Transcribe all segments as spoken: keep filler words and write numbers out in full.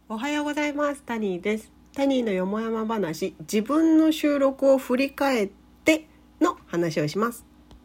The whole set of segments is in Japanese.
おはようございます。タニーです。タニーのよもやま話、自分の収録を振り返っての話をします。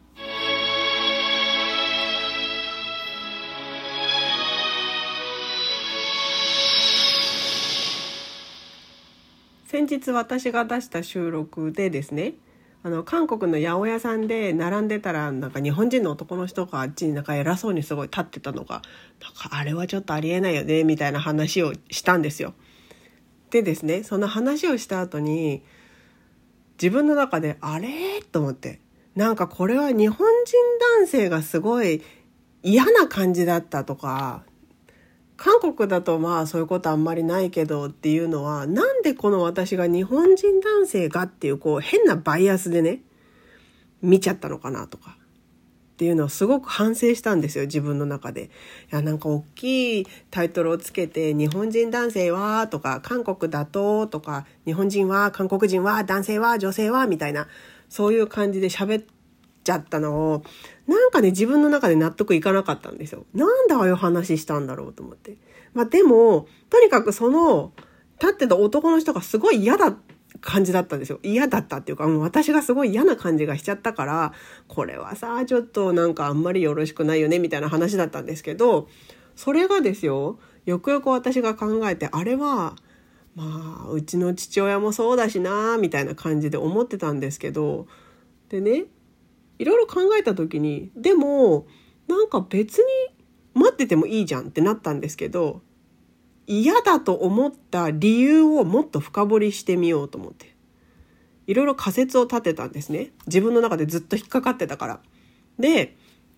先日私が出した収録でですね、あの韓国の八百屋さんで並んでたら、なんか日本人の男の人があっちになんか偉そうにすごい立ってたのが、なんかあれはちょっとありえないよねみたいな話をしたんですよ。でですね、その話をした後に自分の中であれと思って、なんかこれは日本人男性がすごい嫌な感じだったとか、韓国だとまあそういうことあんまりないけどっていうのは、なんでこの私が日本人男性がっていうこう変なバイアスでね見ちゃったのかなとかっていうのをすごく反省したんですよ、自分の中で。いや、なんか大きいタイトルをつけて日本人男性はとか、韓国だととか、日本人は、韓国人は、男性は、女性はみたいな、そういう感じで喋っちゃったのを、なんかね自分の中で納得いかなかったんですよ。なんでああいう話したんだろうと思って。まあでもとにかくその立ってた男の人がすごい嫌だ感じだったんですよ。嫌だったっていうか、もう私がすごい嫌な感じがしちゃったから、これはさちょっとなんかあんまりよろしくないよねみたいな話だったんですけど、それがですよ、よくよく私が考えて、あれはまあうちの父親もそうだしなみたいな感じで思ってたんですけど、でね、いろいろ考えた時に、でもなんか別に待っててもいいじゃんってなったんですけど、嫌だと思った理由をもっと深掘りしてみようと思って、いろいろ仮説を立てたんですね。自分の中でずっと引っかかってたから。で、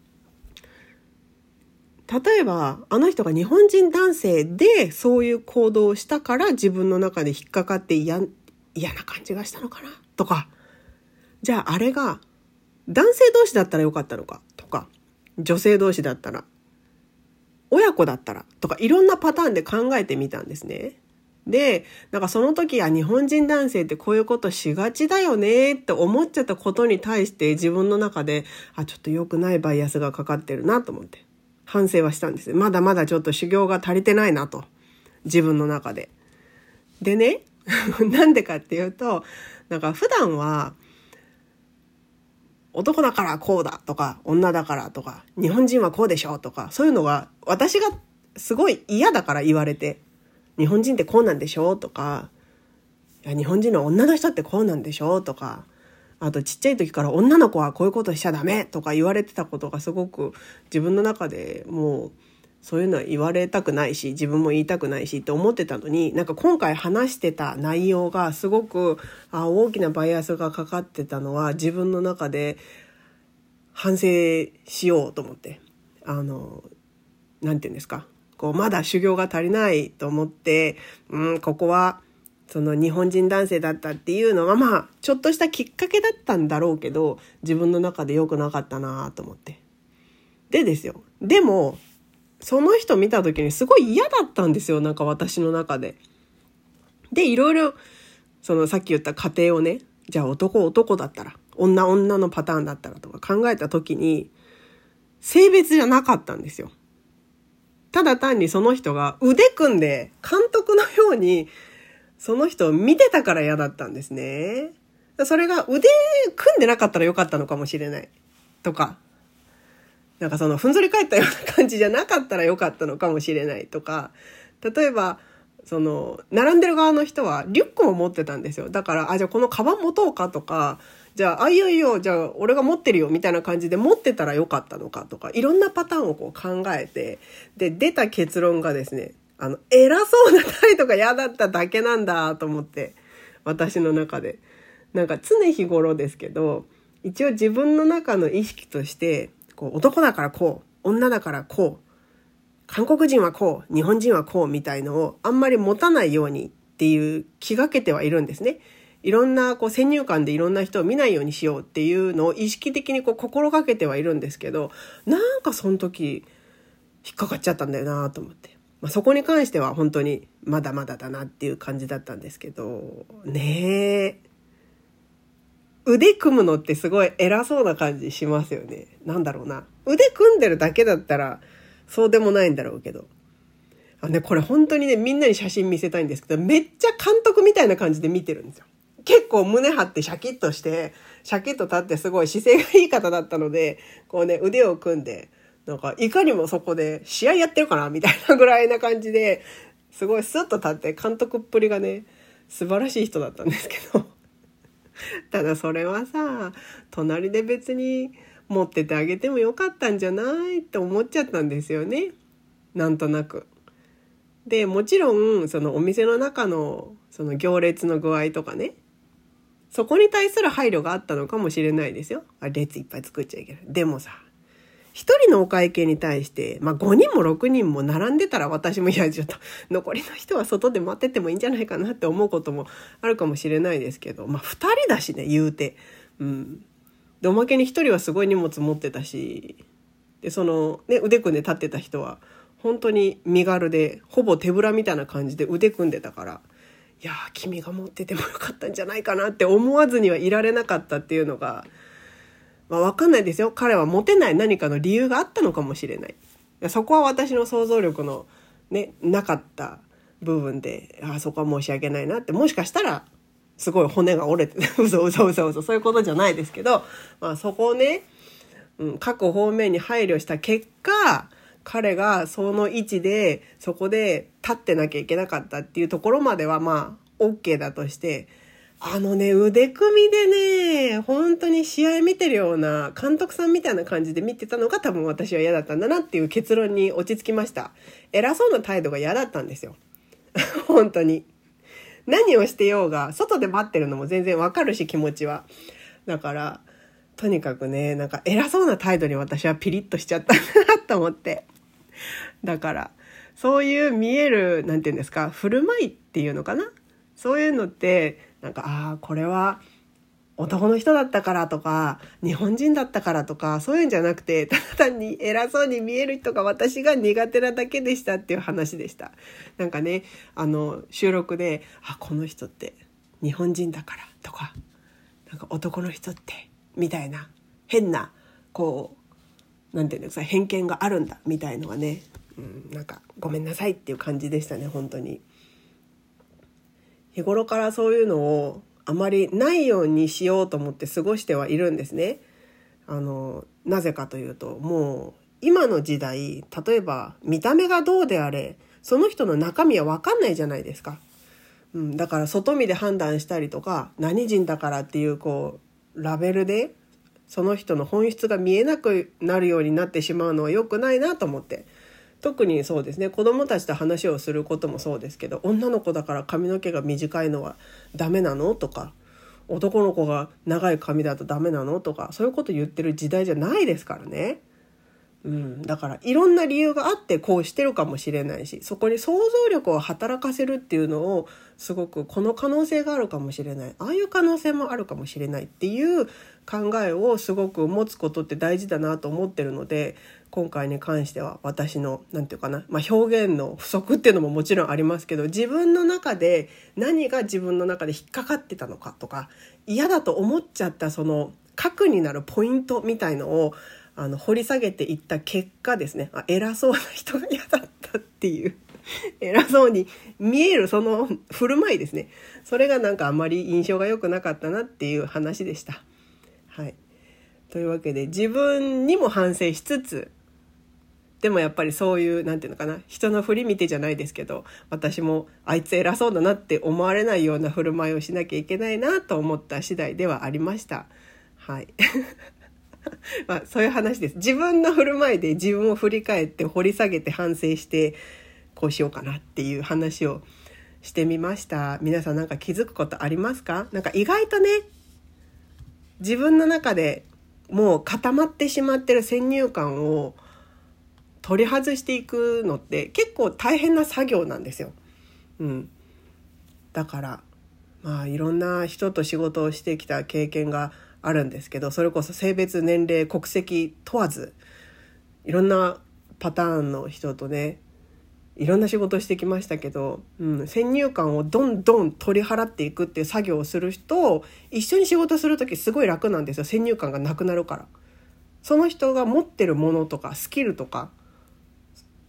例えばあの人が日本人男性でそういう行動をしたから自分の中で引っかかって嫌、嫌な感じがしたのかなとか、じゃああれが男性同士だったらよかったのかとか、女性同士だったら、親子だったらとか、いろんなパターンで考えてみたんですね。で、なんかその時は日本人男性ってこういうことしがちだよねって思っちゃったことに対して自分の中で、あ、ちょっと良くないバイアスがかかってるなと思って反省はしたんです。まだまだちょっと修行が足りてないなと、自分の中で。でね、なんでかっていうと、なんか普段は男だからこうだとか、女だからとか、日本人はこうでしょとか、そういうのが私がすごい嫌だから言われて、日本人ってこうなんでしょとか、いや日本人の女の人ってこうなんでしょとか、あとちっちゃい時から女の子はこういうことしちゃダメとか言われてたことがすごく自分の中でもうそういうのは言われたくないし、自分も言いたくないしって思ってたのに、なんか今回話してた内容がすごくあ大きなバイアスがかかってたのは自分の中で反省しようと思って、あのなんていうんですか、こうまだ修行が足りないと思って、うんここはその日本人男性だったっていうのはまあちょっとしたきっかけだったんだろうけど、自分の中で良くなかったなと思って。でですよ、でもその人見た時にすごい嫌だったんですよ、なんか私の中で。で、いろいろそのさっき言った過程をね、じゃあ男男だったら、女女のパターンだったらとか考えた時に、性別じゃなかったんですよ。ただ単にその人が腕組んで監督のようにその人を見てたから嫌だったんですね。それが腕組んでなかったらよかったのかもしれないとか、なんかそのふんぞり返ったような感じじゃなかったらよかったのかもしれないとか、例えばその並んでる側の人はリュックも持ってたんですよ。だからあじゃあこのカバン持とうかとか、じゃああいよいよじゃあ俺が持ってるよみたいな感じで持ってたらよかったのかとか、いろんなパターンをこう考えて、で出た結論がですね、あの偉そうな態度が嫌だっただけなんだと思って、私の中でなんか常日頃ですけど、一応自分の中の意識としてこう男だからこう、女だからこう、韓国人はこう、日本人はこうみたいのをあんまり持たないようにっていう気がけてはいるんですね。いろんなこう先入観でいろんな人を見ないようにしようっていうのを意識的にこう心がけてはいるんですけど、なんかその時引っかかっちゃったんだよなと思って、まあ、そこに関しては本当にまだまだだなっていう感じだったんですけどね。え腕組むのってすごい偉そうな感じしますよね。なんだろうな、腕組んでるだけだったらそうでもないんだろうけど、 あ、ね、これ本当にね、みんなに写真見せたいんですけど、めっちゃ監督みたいな感じで見てるんですよ。結構胸張ってシャキッとして、シャキッと立ってすごい姿勢がいい方だったので、こうね、腕を組んで、なんかいかにもそこで試合やってるかなみたいなぐらいな感じで、すごいスッと立って監督っぷりがね、素晴らしい人だったんですけど。ただそれはさ、隣で別に持っててあげてもよかったんじゃないって思っちゃったんですよね。なんとなく。で、もちろんそのお店の中のその行列の具合とかね、そこに対する配慮があったのかもしれないですよ。あ、列いっぱい作っちゃいけない。でもさ、一人のお会計に対して、まあごにんもろくにんも並んでたら私もいやちょっと残りの人は外で待っててもいいんじゃないかなって思うこともあるかもしれないですけど、まあ二人だしね、言うて。うん。で、おまけに一人はすごい荷物持ってたし、で、そのね、腕組んで立ってた人は本当に身軽で、ほぼ手ぶらみたいな感じで腕組んでたから、いやー、君が持っててもよかったんじゃないかなって思わずにはいられなかったっていうのが、まあわかんないですよ。彼は持てない何かの理由があったのかもしれない。いや、そこは私の想像力のね、なかった部分で、あ、そこは申し訳ないなって、もしかしたらすごい骨が折れて、嘘嘘嘘嘘、そういうことじゃないですけど、まあそこをね、うん、各方面に配慮した結果、彼がその位置でそこで立ってなきゃいけなかったっていうところまではまあ OK だとして、あのね、腕組みでね、本当に試合見てるような監督さんみたいな感じで見てたのが多分私は嫌だったんだなっていう結論に落ち着きました。偉そうな態度が嫌だったんですよ。本当に。何をしてようが、外で待ってるのも全然わかるし、気持ちは。だから、とにかくね、なんか偉そうな態度に私はピリッとしちゃったなと思って。だから、そういう見える、なんていうんですか、振る舞いっていうのかな。そういうのって、なんか、ああ、これは男の人だったからとか、日本人だったからとか、そういうんじゃなくて、ただ単に偉そうに見える人が私が苦手なだけでしたっていう話でした。なんかね、あの、収録で、あ、この人って日本人だからとか、なんか男の人って、みたいな、変な、こう、なんていうんですか、偏見があるんだ、みたいのがね、うん、なんか、ごめんなさいっていう感じでしたね、本当に。日頃からそういうのをあまりないようにしようと思って過ごしてはいるんですね。あの、なぜかというと、もう今の時代、例えば見た目がどうであれ、その人の中身は分かんないじゃないですか。うん、だから外見で判断したりとか、何人だからっていうこうラベルでその人の本質が見えなくなるようになってしまうのは良くないなと思って。特にそうですね、子供たちと話をすることもそうですけど、女の子だから髪の毛が短いのはダメなのとか、男の子が長い髪だとダメなのとか、そういうこと言ってる時代じゃないですからね。うん、だからいろんな理由があってこうしてるかもしれないし、そこに想像力を働かせるっていうのをすごく、この可能性があるかもしれない、ああいう可能性もあるかもしれないっていう考えをすごく持つことって大事だなと思ってるので、今回に関しては私のなんていうかな、まあ、表現の不足っていうのももちろんありますけど、自分の中で何が自分の中で引っかかってたのかとか、嫌だと思っちゃったその核になるポイントみたいのをあの掘り下げていった結果ですね、あ、偉そうな人が嫌だったっていう偉そうに見えるその振る舞いですね、それがなんかあんまり印象が良くなかったなっていう話でした。はい、というわけで自分にも反省しつつ、でもやっぱりそういうなんていうのかな、人の振り見てじゃないですけど、私もあいつ偉そうだなって思われないような振る舞いをしなきゃいけないなと思った次第ではありました。はいまあそういう話です。自分の振る舞いで自分を振り返って掘り下げて反省してこうしようかなっていう話をしてみました。皆さんなんか気づくことありますか？なんか意外とね、自分の中でもう固まってしまってる先入観を取り外していくのって結構大変な作業なんですよ。うん。だからまあいろんな人と仕事をしてきた経験があるんですけど、それこそ性別、年齢、国籍問わずいろんなパターンの人とね、いろんな仕事をしてきましたけど、うん、先入観をどんどん取り払っていくっていう作業をする人、一緒に仕事するときすごい楽なんですよ。先入観がなくなるから。その人が持ってるものとかスキルとか、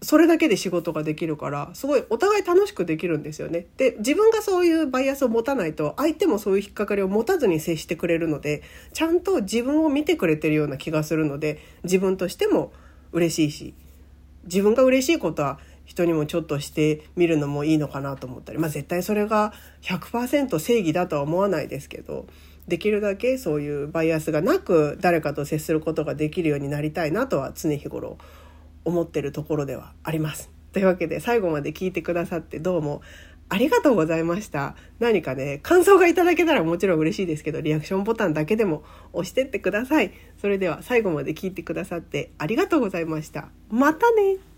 それだけで仕事ができるから、すごいお互い楽しくできるんですよね。で、自分がそういうバイアスを持たないと、相手もそういう引っかかりを持たずに接してくれるので、ちゃんと自分を見てくれてるような気がするので、自分としても嬉しいし、自分が嬉しいことは人にもちょっとしてみるのもいいのかなと思ったり、まあ絶対それが ひゃくパーセント 正義だとは思わないですけど、できるだけそういうバイアスがなく誰かと接することができるようになりたいなとは常日頃思ってるところではあります。というわけで、最後まで聞いてくださってどうもありがとうございました。何かね、感想がいただけたらもちろん嬉しいですけど、リアクションボタンだけでも押してってください。それでは最後まで聞いてくださってありがとうございました。またね。